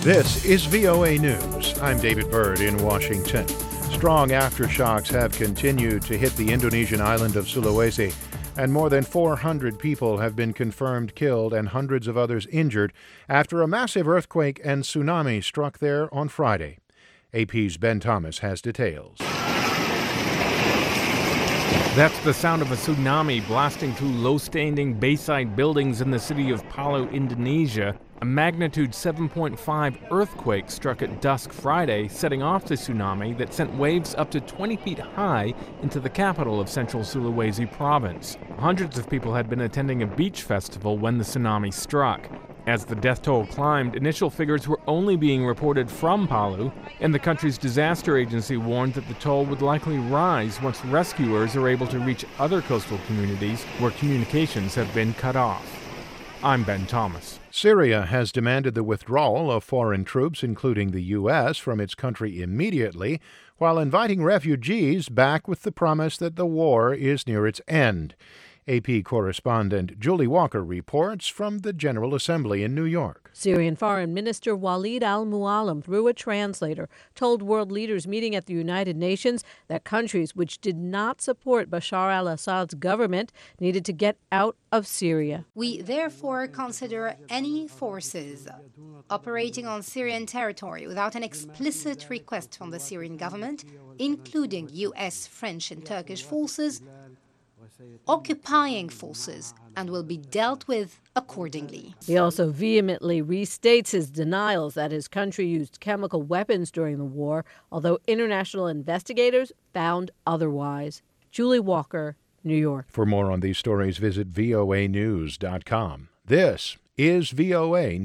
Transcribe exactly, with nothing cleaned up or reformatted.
This is V O A News. I'm David Byrd in Washington. Strong aftershocks have continued to hit the Indonesian island of Sulawesi, and more than four hundred people have been confirmed killed and hundreds of others injured after a massive earthquake and tsunami struck there on Friday. A P's Ben Thomas has details. That's the sound of a tsunami blasting through low-standing bayside buildings in the city of Palu, Indonesia. A magnitude seven point five earthquake struck at dusk Friday, setting off the tsunami that sent waves up to twenty feet high into the capital of central Sulawesi province. Hundreds of people had been attending a beach festival when the tsunami struck. As the death toll climbed, initial figures were only being reported from Palu, and the country's disaster agency warned that the toll would likely rise once rescuers are able to reach other coastal communities where communications have been cut off. I'm Ben Thomas. Syria has demanded the withdrawal of foreign troops, including the U S, from its country immediately, while inviting refugees back with the promise that the war is near its end. A P correspondent Julie Walker reports from the General Assembly in New York. Syrian Foreign Minister Walid al-Muallim, through a translator, told world leaders meeting at the United Nations that countries which did not support Bashar al-Assad's government needed to get out of Syria. We therefore consider any forces operating on Syrian territory without an explicit request from the Syrian government, including U S, French, and Turkish forces, occupying forces, and will be dealt with accordingly. He also vehemently restates his denials that his country used chemical weapons during the war, although international investigators found otherwise. Julie Walker, New York. For more on these stories, visit V O A news dot com. This is V O A